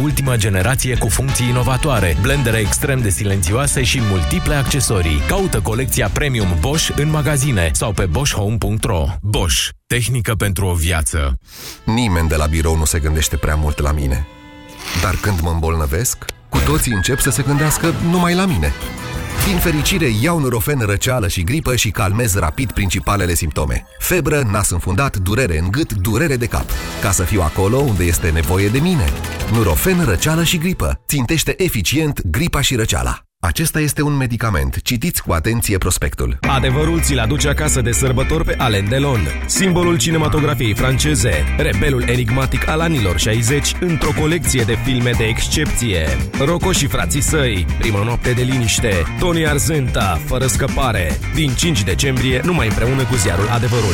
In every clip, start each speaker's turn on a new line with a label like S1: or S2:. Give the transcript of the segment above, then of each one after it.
S1: ultima generație cu funcții inovatoare, blendere extrem de silențioase și multiple accesorii. Caută colecția Premium Bosch în magazine sau pe boschhome.ro. Bosch. Tehnică pentru o viață.
S2: Nimeni de la birou nu se gândește prea mult la mine. Dar când mă îmbolnăvesc, cu toții încep să se gândească numai la mine. Din fericire, iau Nurofen răceală și gripă și calmez rapid principalele simptome. Febră, nas înfundat, durere în gât, durere de cap. Ca să fiu acolo unde este nevoie de mine. Nurofen răceală și gripă. Țintește eficient gripa și răceala. Acesta este un medicament. Citiți cu atenție prospectul.
S3: Adevărul ți-l aduce acasă de sărbători pe Alain Delon, simbolul cinematografiei franceze, rebelul enigmatic al anilor 60 într-o colecție de filme de excepție. Rocco și frații săi, Prima noapte de liniște, Tony Arzenta, Fără scăpare. Din 5 decembrie, numai împreună cu ziarul Adevărul.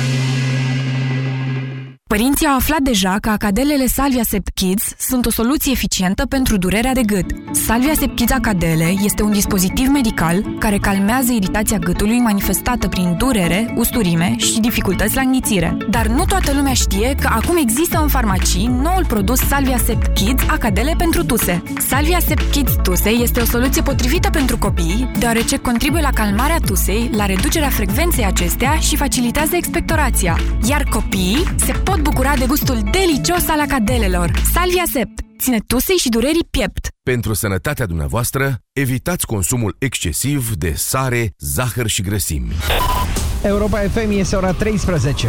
S4: Părinții au aflat deja că acadelele Salvia Sept Kids sunt o soluție eficientă pentru durerea de gât. Salvia Sept Kids Acadele este un dispozitiv medical care calmează iritația gâtului manifestată prin durere, usturime și dificultăți la înghițire. Dar nu toată lumea știe că acum există în farmacii noul produs Salvia Sept Kids Acadele pentru tuse. Salvia Sept Kids Tuse este o soluție potrivită pentru copii, deoarece contribuie la calmarea tusei, la reducerea frecvenței acesteia și facilitează expectorația. Iar copiii se pot bucura de gustul delicios al acadelelor. Salvia Sept ține tusei și durerii piept.
S3: Pentru sănătatea dumneavoastră, evitați consumul excesiv de sare, zahăr și grăsimi.
S5: Europa FM este ora 13.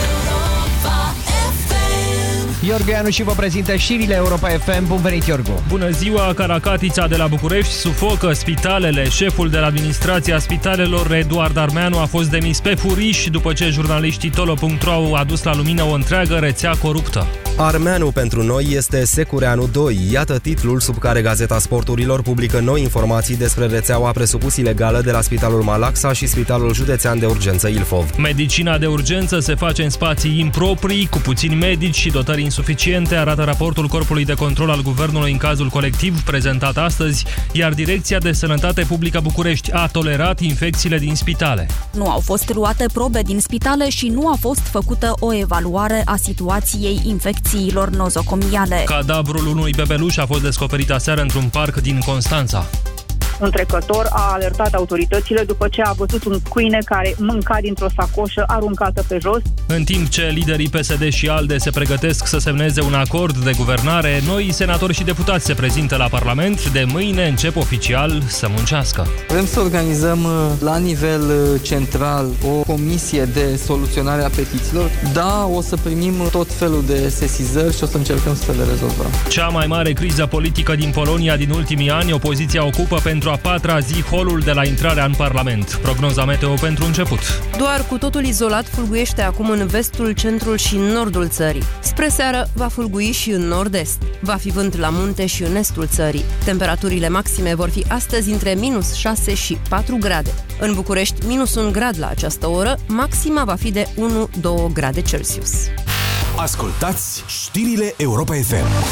S5: Iorgu și vă prezintă știrile Europa FM. Bun venit, Iorgu!
S6: Bună ziua! Caracatița de la București sufocă spitalele. Șeful de la administrația spitalelor, Eduard Armeanu, a fost demis pe furiș după ce jurnaliștii Tolo.ro au adus la lumină o întreagă rețea coruptă.
S7: Armeanu pentru noi este Secureanu 2. Iată titlul sub care Gazeta Sporturilor publică noi informații despre rețeaua presupus ilegală de la Spitalul Malaxa și Spitalul Județean de Urgență Ilfov.
S6: Medicina de urgență se face în spații improprii, cu puțini medici și dotări insuficiente, arată raportul Corpului de Control al Guvernului în cazul colectiv prezentat astăzi, iar Direcția de Sănătate Publică București a tolerat infecțiile din spitale.
S8: Nu au fost luate probe din spitale și nu a fost făcută o evaluare a situației infecțiilor nozocomiale.
S6: Cadavrul unui bebeluș a fost descoperit aseară într-un parc din Constanța.
S9: Un trecător a alertat autoritățile după ce a văzut un câine care mânca dintr-o sacoșă aruncată pe jos.
S6: În timp ce liderii PSD și ALDE se pregătesc să semneze un acord de guvernare, noi senatori și deputați se prezintă la Parlament. De mâine încep oficial să muncească.
S10: Vrem să organizăm la nivel central o comisie de soluționare a petițiilor. Da, o să primim tot felul de sesizări și o să încercăm să le rezolvăm.
S6: Cea mai mare criză politică din Polonia din ultimii ani, opoziția ocupă pentru a patra zi holul de la intrarea în Parlament. Prognoza meteo pentru început.
S11: Doar cu totul izolat fulguiește acum în vestul, centrul și nordul țării. Spre seară va fulgui și în nord-est. Va fi vânt la munte și în estul țării. Temperaturile maxime vor fi astăzi între -6 și 4 grade. În București, -1 grad la această oră, maxima va fi de 1-2 grade Celsius.
S3: Ascultați știrile Europa FM.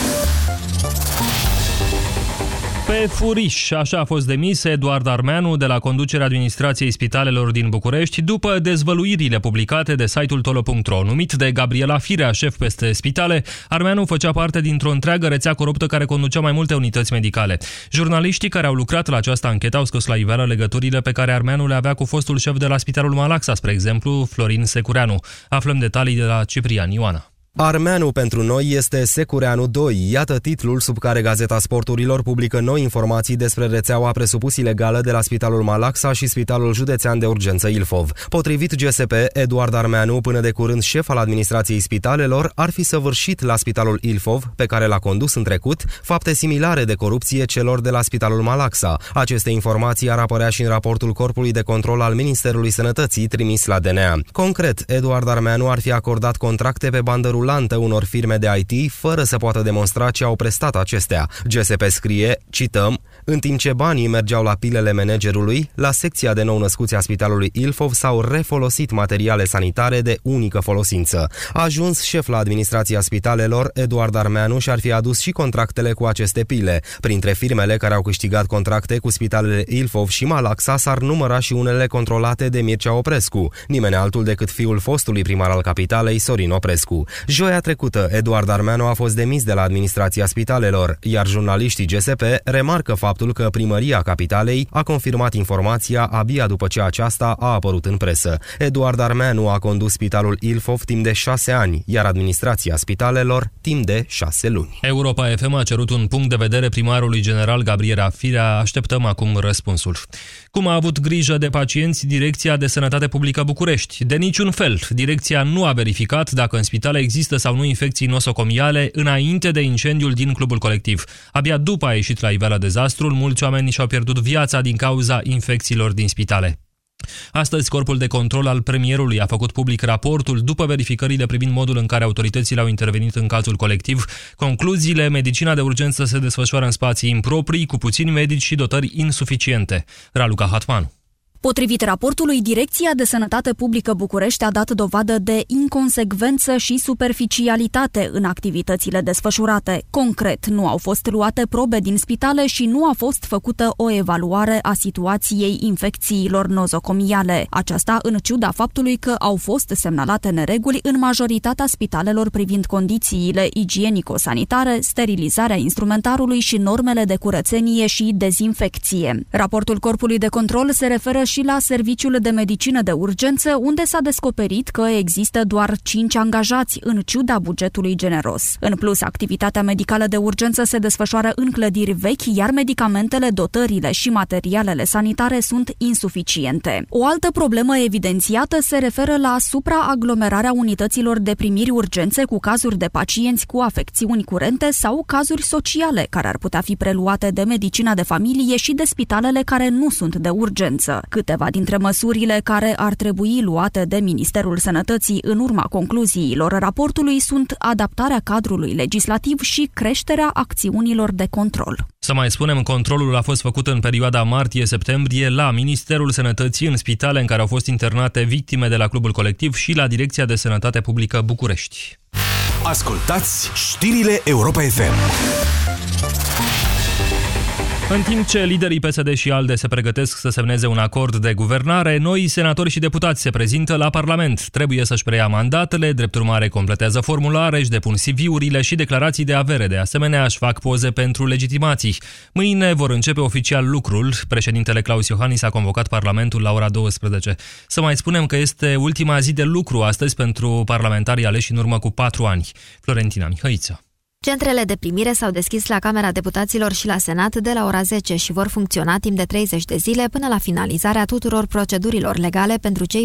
S6: Pe furiș, așa a fost demis Eduard Armeanu de la conducerea administrației spitalelor din București după dezvăluirile publicate de site-ul Tolo.ro. Numit de Gabriela Firea, șef peste spitale, Armeanu făcea parte dintr-o întreagă rețea coruptă care conducea mai multe unități medicale. Jurnaliștii care au lucrat la această anchetă au scos la iveală legăturile pe care Armeanu le avea cu fostul șef de la Spitalul Malaxa, spre exemplu, Florin Secureanu. Aflăm detalii de la Ciprian Ioana.
S7: Armeanu pentru noi este Secureanu 2. Iată titlul sub care Gazeta Sporturilor publică noi informații despre rețeaua presupus ilegală de la Spitalul Malaxa și Spitalul Județean de Urgență Ilfov. Potrivit GSP, Eduard Armeanu, până de curând șef al administrației spitalelor, ar fi săvârșit la Spitalul Ilfov, pe care l-a condus în trecut, fapte similare de corupție celor de la Spitalul Malaxa. Aceste informații ar apărea și în raportul Corpului de Control al Ministerului Sănătății trimis la DNA. Concret, Eduard Armeanu ar fi acordat contracte pe bandă rulantă unor firme de IT, fără să poată demonstra ce au prestat acestea. GSP scrie, cităm, În timp ce banii mergeau la pilele managerului, la secția de nou-născuți a Spitalului Ilfov s-au refolosit materiale sanitare de unică folosință. A ajuns șef la administrația spitalelor, Eduard Armeanu, și-ar fi adus și contractele cu aceste pile. Printre firmele care au câștigat contracte cu spitalele Ilfov și Malaxa s-ar număra și unele controlate de Mircea Oprescu, nimeni altul decât fiul fostului primar al capitalei, Sorin Oprescu. Joia trecută, Eduard Armeanu a fost demis de la administrația spitalelor, iar jurnaliștii GSP remarcă faptul că primăria capitalei a confirmat informația abia după ce aceasta a apărut în presă. Eduard Armeanu a condus spitalul Ilfov timp de 6 ani, iar administrația spitalelor timp de 6 luni.
S6: Europa FM a cerut un punct de vedere primarului general Gabriela Firea. Așteptăm acum răspunsul. Cum a avut grijă de pacienți Direcția de Sănătate Publică București? De niciun fel. Direcția nu a verificat dacă în spitale există sau nu infecții nosocomiale înainte de incendiul din clubul colectiv. Abia după a ieșit la iveală dezastrul, mulți oameni și-au pierdut viața din cauza infecțiilor din spitale. Astăzi, Corpul de Control al Premierului a făcut public raportul după verificările privind modul în care autoritățile au intervenit în cazul colectiv. Concluziile: medicina de urgență se desfășoară în spații improprii, cu puțini medici și dotări insuficiente. Raluca Hatmanu.
S8: Potrivit raportului, Direcția de Sănătate Publică București a dat dovadă de inconsecvență și superficialitate în activitățile desfășurate. Concret, nu au fost luate probe din spitale și nu a fost făcută o evaluare a situației infecțiilor nozocomiale. Aceasta în ciuda faptului că au fost semnalate nereguli în majoritatea spitalelor privind condițiile igienico-sanitare, sterilizarea instrumentarului și normele de curățenie și dezinfecție. Raportul Corpului de Control se referă și la Serviciul de Medicină de Urgență, unde s-a descoperit că există doar 5 angajați, în ciuda bugetului generos. În plus, activitatea medicală de urgență se desfășoară în clădiri vechi, iar medicamentele, dotările și materialele sanitare sunt insuficiente. O altă problemă evidențiată se referă la supraaglomerarea unităților de primiri urgențe cu cazuri de pacienți cu afecțiuni curente sau cazuri sociale, care ar putea fi preluate de medicina de familie și de spitalele care nu sunt de urgență. Câteva dintre măsurile care ar trebui luate de Ministerul Sănătății în urma concluziilor raportului sunt adaptarea cadrului legislativ și creșterea acțiunilor de control.
S6: Să mai spunem, controlul a fost făcut în perioada martie-septembrie la Ministerul Sănătății, în spitale în care au fost internate victime de la clubul colectiv și la Direcția de Sănătate Publică București.
S12: Ascultați știrile Europa FM.
S6: În timp ce liderii PSD și ALDE se pregătesc să semneze un acord de guvernare, noi senatori și deputați se prezintă la Parlament. Trebuie să-și preia mandatele, drept urmare completează formulare, își depun CV-urile și declarații de avere. De asemenea, își fac poze pentru legitimații. Mâine vor începe oficial lucrul. Președintele Claus Iohannis a convocat Parlamentul la ora 12. Să mai spunem că este ultima zi de lucru astăzi pentru parlamentarii aleși în urmă cu 4 ani. Florentina Mihăiță.
S13: Centrele de primire s-au deschis la Camera Deputaților și la Senat de la ora 10 și vor funcționa timp de 30 de zile până la finalizarea tuturor procedurilor legale pentru cei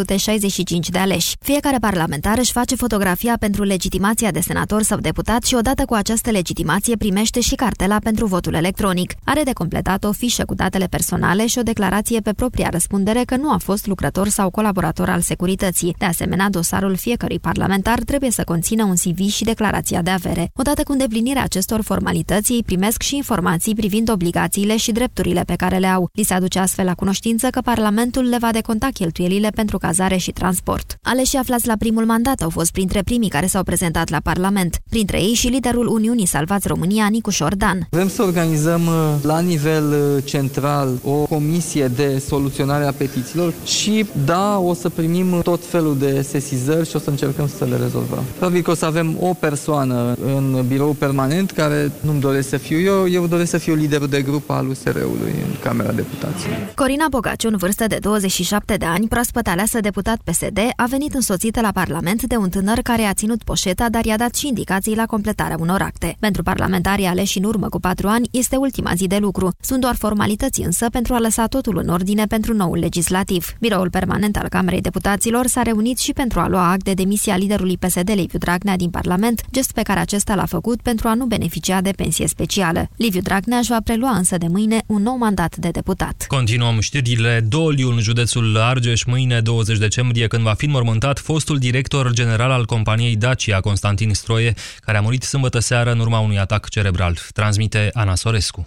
S13: 465 de aleși. Fiecare parlamentar își face fotografia pentru legitimația de senator sau deputat și odată cu această legitimație primește și cartela pentru votul electronic. Are de completat o fișă cu datele personale și o declarație pe propria răspundere că nu a fost lucrător sau colaborator al securității. De asemenea, dosarul fiecărui parlamentar trebuie să conțină un CV și declarația de avere. Odată cu îndeplinirea acestor formalități, ei primesc și informații privind obligațiile și drepturile pe care le au. Li se aduce astfel la cunoștință că Parlamentul le va deconta cheltuielile pentru cazare și transport. Aleșii aflați la primul mandat au fost printre primii care s-au prezentat la Parlament. Printre ei și liderul Uniunii Salvați România, Nicu Șordan.
S10: Vrem să organizăm la nivel central o comisie de soluționare a petițiilor și da, o să primim tot felul de sesizări și o să încercăm să le rezolvăm. Probabil că o să avem o persoană în birou permanent, care nu-mi doresc să fiu eu doresc să fiu liderul de grup al USR-ului în Camera Deputaților.
S13: Corina Bogaciu, în vârstă de 27 de ani, proaspăt aleasă deputat PSD, a venit însoțită la Parlament de un tânăr care a ținut poșeta, dar i-a dat și indicații la completarea unor acte. Pentru parlamentarii aleși în urmă cu 4 ani, este ultima zi de lucru. Sunt doar formalități însă pentru a lăsa totul în ordine pentru noul legislativ. Biroul permanent al Camerei Deputaților s-a reunit și pentru a lua act de demisia liderului PSD, Liviu Dragnea, din Parlament, gest pe care acesta l-a făcut pentru a nu beneficia de pensie specială. Liviu Dragnea își va prelua însă de mâine un nou mandat de deputat.
S6: Continuăm știrile. Doliu în județul Argeș, mâine 20 decembrie, când va fi înmormântat fostul director general al companiei Dacia, Constantin Stroie, care a murit sâmbătă seară în urma unui atac cerebral. Transmite Ana Sorescu.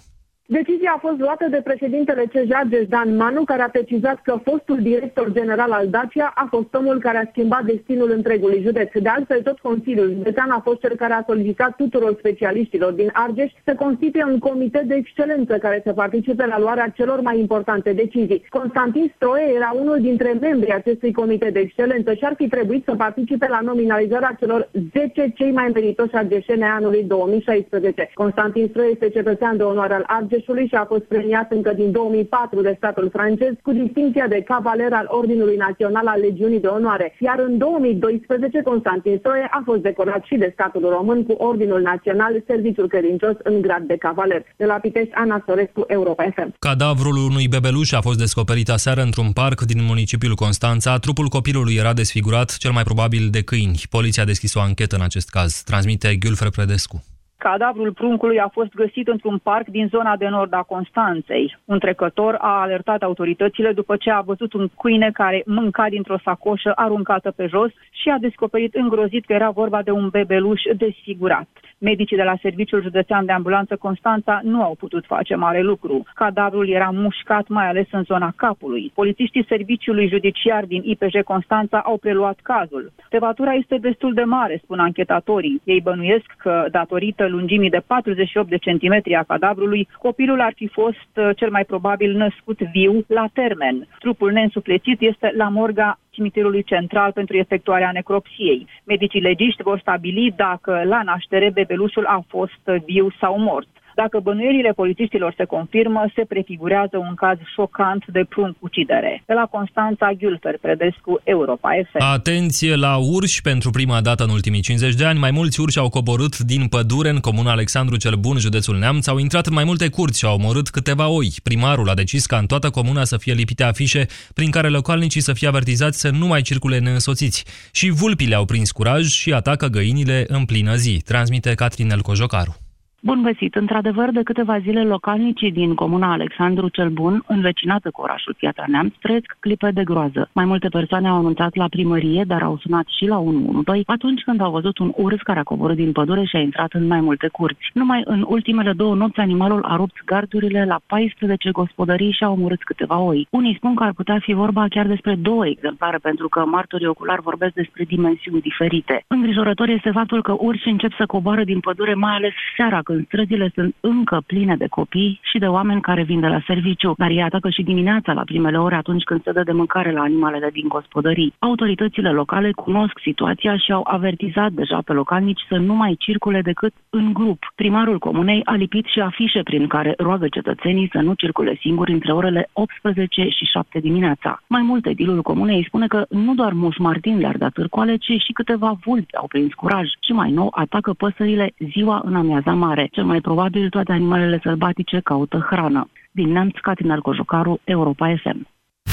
S9: Decizia a fost luată de președintele CJ Dan Manu, care a precizat că fostul director general al Dacia a fost omul care a schimbat destinul întregului județ. De altfel, tot Consiliul Județean a fost cel care a solicitat tuturor specialiștilor din Argeș să constituie un comitet de excelență care să participe la luarea celor mai importante decizii. Constantin Stroie era unul dintre membrii acestui comitet de excelență și ar fi trebuit să participe la nominalizarea celor 10 cei mai meritoși argeșeni ai anului 2016. Constantin Stroie este cetățean de onoare al Argeșului și a fost premiat încă din 2004 de statul francez cu distincția de cavaler al Ordinului Național al Legiunii de Onoare, iar în 2012 Constantin Stroie a fost decorat și de statul român cu Ordinul Național Serviciul Credincios în grad de cavaler. De la Pitești, Ana Sorescu, Europa FM.
S6: Cadavrul unui bebeluș a fost descoperit aseară într-un parc din municipiul Constanța. Trupul copilului era desfigurat, cel mai probabil de câini. Poliția a deschis o anchetă în acest caz. Transmite Ghiulfre Predescu.
S9: Cadavrul pruncului a fost găsit într-un parc din zona de nord a Constanței. Un trecător a alertat autoritățile după ce a văzut un câine care mânca dintr-o sacoșă aruncată pe jos și a descoperit îngrozit că era vorba de un bebeluș desfigurat. Medicii de la Serviciul Județean de Ambulanță Constanța nu au putut face mare lucru. Cadavrul era mușcat, mai ales în zona capului. Polițiștii Serviciului Judiciar din IPJ Constanța au preluat cazul. Tevatura este destul de mare, spun anchetatorii. Ei bănuiesc că, datorită lungimii de 48 de centimetri a cadavrului, copilul ar fi fost cel mai probabil născut viu la termen. Trupul neînsuflețit este la morga cimitirului central pentru efectuarea necropsiei. Medicii legiști vor stabili dacă la naștere bebelușul a fost viu sau mort. Dacă bănuierile polițiștilor se confirmă, se prefigurează un caz șocant de prunc-ucidere. De la Constanța, Ghiulfer Predescu, Europa FM.
S6: Atenție la urși! Pentru prima dată în ultimii 50 de ani, mai mulți urși au coborât din pădure în comuna Alexandru cel Bun, județul Neamț, au intrat în mai multe curți și au omorât câteva oi. Primarul a decis ca în toată comuna să fie lipite afișe prin care localnicii să fie avertizați să nu mai circule neînsoțiți. Și vulpile au prins curaj și atacă găinile în plină zi. Transmite Catrinel Cojocaru.
S14: Bun găsit! Într-adevăr, de câteva zile, localnicii din comuna Alexandru cel Bun, învecinată cu orașul Piatra Neamț, trăiesc clipe de groază. Mai multe persoane au anunțat la primărie, dar au sunat și la 112 atunci când au văzut un urs care a coborât din pădure și a intrat în mai multe curți. Numai în ultimele 2 nopți, animalul a rupt gardurile la 14 gospodării și a omorât câteva oi. Unii spun că ar putea fi vorba chiar despre 2 exemplare, pentru că martorii oculari vorbesc despre dimensiuni diferite. Îngrijorător este faptul că urși încep să coboară din pădure, mai ales seara, când străzile sunt încă pline de copii și de oameni care vin de la serviciu, dar ei atacă și dimineața la primele ore atunci când se dă de mâncare la animalele din gospodării. Autoritățile locale cunosc situația și au avertizat deja pe localnici să nu mai circule decât în grup. Primarul comunei a lipit și afișe prin care roagă cetățenii să nu circule singuri între orele 18 și 7 dimineața. Mai mult, edilul comunei spune că nu doar muș martin le-ar da târcoale, ci și câteva vulpi au prins curaj și mai nou atacă păsările ziua în amiaza mare. Cel mai probabil toate animalele sălbatice caută hrană. Din Neamț, Catinal Cojocaru, Europa FM.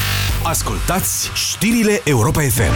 S12: Ascultați știrile Europa FM.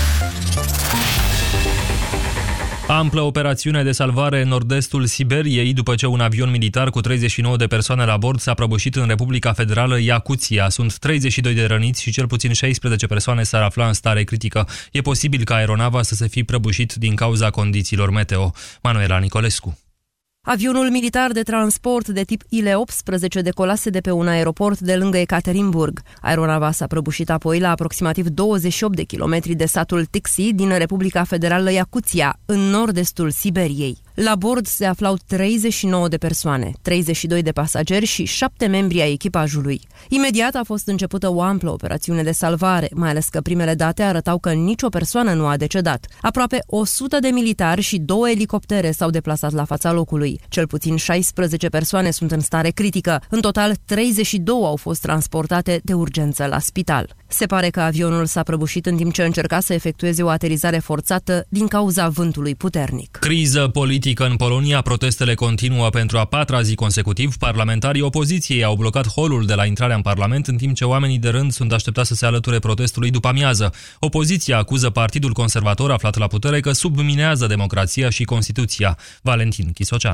S6: Amplă operațiune de salvare în nord-estul Siberiei după ce un avion militar cu 39 de persoane la bord s-a prăbușit în Republica Federală Iacuția. Sunt 32 de răniți și cel puțin 16 persoane s-ar afla în stare critică. E posibil ca aeronava să se fi prăbușit din cauza condițiilor meteo. Manuela Nicolescu.
S11: Avionul militar de transport de tip IL-18 decolase de pe un aeroport de lângă Ekaterinburg. Aeronava s-a prăbușit apoi la aproximativ 28 de kilometri de satul Tixi din Republica Federală Iacuția, în nord-estul Siberiei. La bord se aflau 39 de persoane, 32 de pasageri și 7 membri ai echipajului. Imediat a fost începută o amplă operațiune de salvare, mai ales că primele date arătau că nicio persoană nu a decedat. Aproape 100 de militari și 2 elicoptere s-au deplasat la fața locului. Cel puțin 16 persoane sunt în stare critică. În total, 32 au fost transportate de urgență la spital. Se pare că avionul s-a prăbușit în timp ce încerca să efectueze o aterizare forțată din cauza vântului puternic.
S6: Criză politică în Polonia, protestele continuă pentru a 4-a zi consecutiv. Parlamentarii opoziției au blocat holul de la intrarea în Parlament, în timp ce oamenii de rând sunt așteptați să se alăture protestului după amiază. Opoziția acuză Partidul Conservator aflat la putere că subminează democrația și Constituția. Valentin Chisoceanu.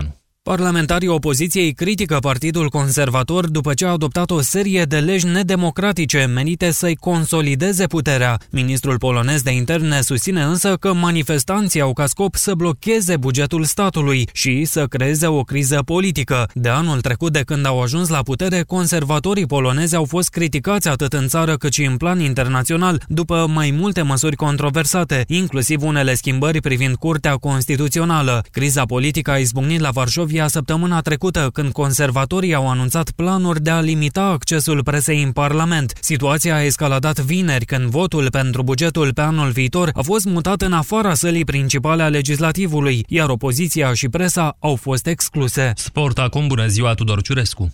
S15: Parlamentarii opoziției critică Partidul Conservator după ce a adoptat o serie de legi nedemocratice menite să-i consolideze puterea. Ministrul polonez de interne susține însă că manifestanții au ca scop să blocheze bugetul statului și să creeze o criză politică. De anul trecut, de când au ajuns la putere, conservatorii polonezi au fost criticați atât în țară cât și în plan internațional, după mai multe măsuri controversate, inclusiv unele schimbări privind Curtea Constituțională. Criza politică a izbucnit la Varșovia săptămâna trecută, când conservatorii au anunțat planuri de a limita accesul presei în Parlament. Situația a escaladat vineri, când votul pentru bugetul pe anul viitor a fost mutat în afara sălii principale a legislativului, iar opoziția și presa au fost excluse.
S6: Sport acum, bună ziua, Tudor Ciurescu!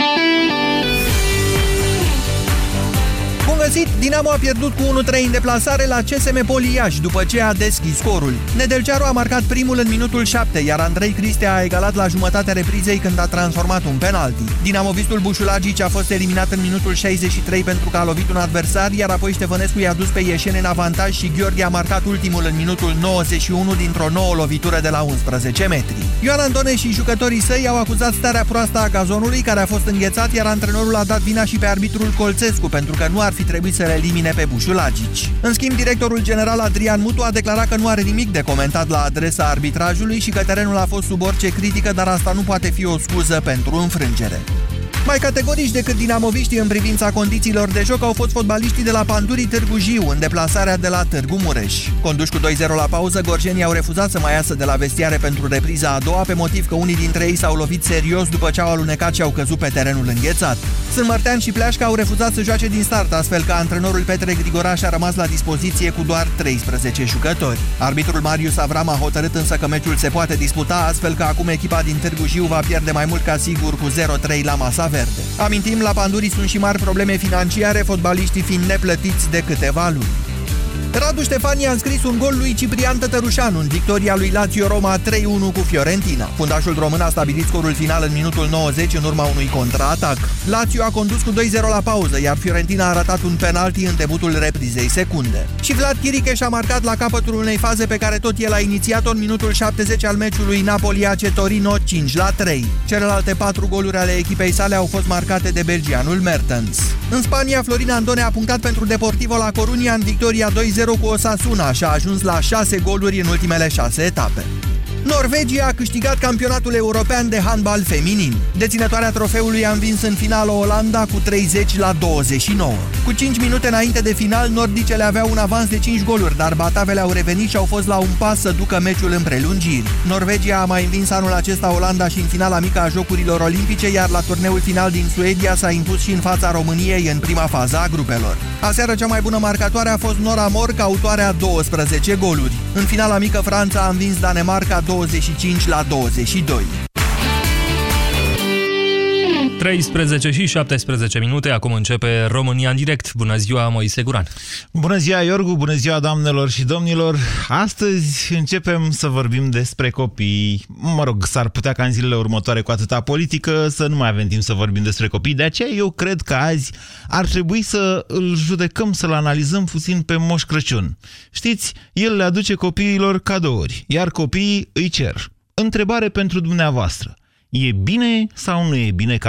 S5: Bun găsit! Dinamo a pierdut cu 1-3 în deplasare la CSM Poliaș după ce a deschis scorul. Nedelcearu a marcat primul în minutul 7, iar Andrei Cristea a egalat la jumătatea reprizei când a transformat un penalti. Dinamovistul Bușulagici a fost eliminat în minutul 63 pentru că a lovit un adversar, iar apoi Ștefănescu i-a dus pe ieșeni în avantaj și Gheorghe a marcat ultimul în minutul 91 dintr-o nouă lovitură de la 11 metri. Ioan Antone și jucătorii săi au acuzat starea proastă a gazonului, care a fost înghețat, iar antrenorul a dat vina și pe arbitrul Colțescu pentru că nu ar fi trebuit să le elimine pe Bușulagici. În schimb, directorul general Adrian Mutu a declarat că nu are nimic de comentat la adresa arbitrajului și că terenul a fost sub orice critică, dar asta nu poate fi o scuză pentru înfrângere. Mai categorici decât dinamoviștii în privința condițiilor de joc au fost fotbaliștii de la Pandurii Târgu Jiu în deplasarea de la Târgu Mureș. Conduși cu 2-0 la pauză, gorjenii au refuzat să mai iasă de la vestiare pentru repriza a doua, pe motiv că unii dintre ei s-au lovit serios după ce au alunecat și au căzut pe terenul înghețat. Sârmărtean și Pleașca au refuzat să joace din start, astfel că antrenorul Petre Grigoraș a rămas la dispoziție cu doar 13 jucători. Arbitrul Marius Avram a hotărât însă că meciul se poate disputa, astfel că acum echipa din Târgu Jiu va pierde mai mult ca sigur cu 0-3 la masa verde. Amintim, la Pandurii sunt și mari probleme financiare, fotbaliștii fiind neplătiți de câteva luni. Radu Ștefani a înscris un gol lui Ciprian Tătărușanu în victoria lui Lazio Roma 3-1 cu Fiorentina. Fundașul român a stabilit scorul final în minutul 90 în urma unui contraatac. Lazio a condus cu 2-0 la pauză, iar Fiorentina a ratat un penalti în debutul reprizei secunde. Și Vlad Chiricheș a marcat la capătul unei faze pe care tot el a inițiat-o în minutul 70 al meciului Napoli-AC Torino 5-3. Celelalte 4 goluri ale echipei sale au fost marcate de belgianul Mertens. În Spania, Florin Andone a punctat pentru Deportivo La Coruña în victoria 2-0 cu Osasuna și a ajuns la 6 goluri în ultimele 6 etape. Norvegia a câștigat campionatul european de handbal feminin. Deținătoarea trofeului a învins în finală Olanda cu 30-29. Cu 5 minute înainte de final, nordicele aveau un avans de 5 goluri, dar batavele au revenit și au fost la un pas să ducă meciul în prelungiri. Norvegia a mai învins anul acesta Olanda și în finala mică a Jocurilor Olimpice, iar la turneul final din Suedia s-a impus și în fața României în prima fază a grupelor. Aseară cea mai bună marcatoare a fost Nora Morc, autoarea 12 goluri. În finala mică Franța a învins Danemarca 25-22.
S6: 13 și 17 minute, acum începe România în direct. Bună ziua, Moise Guran.
S16: Bună ziua, Iorgu, bună ziua, doamnelor și domnilor. Astăzi începem să vorbim despre copii. Mă rog, s-ar putea ca în zilele următoare, cu atâta politică, să nu mai avem timp să vorbim despre copii. De aceea eu cred că azi ar trebui să îl judecăm, să-l analizăm puțin pe Moș Crăciun. Știți, el le aduce copiilor cadouri, iar copiii îi cer. Întrebare pentru dumneavoastră. E bine sau nu e bine ca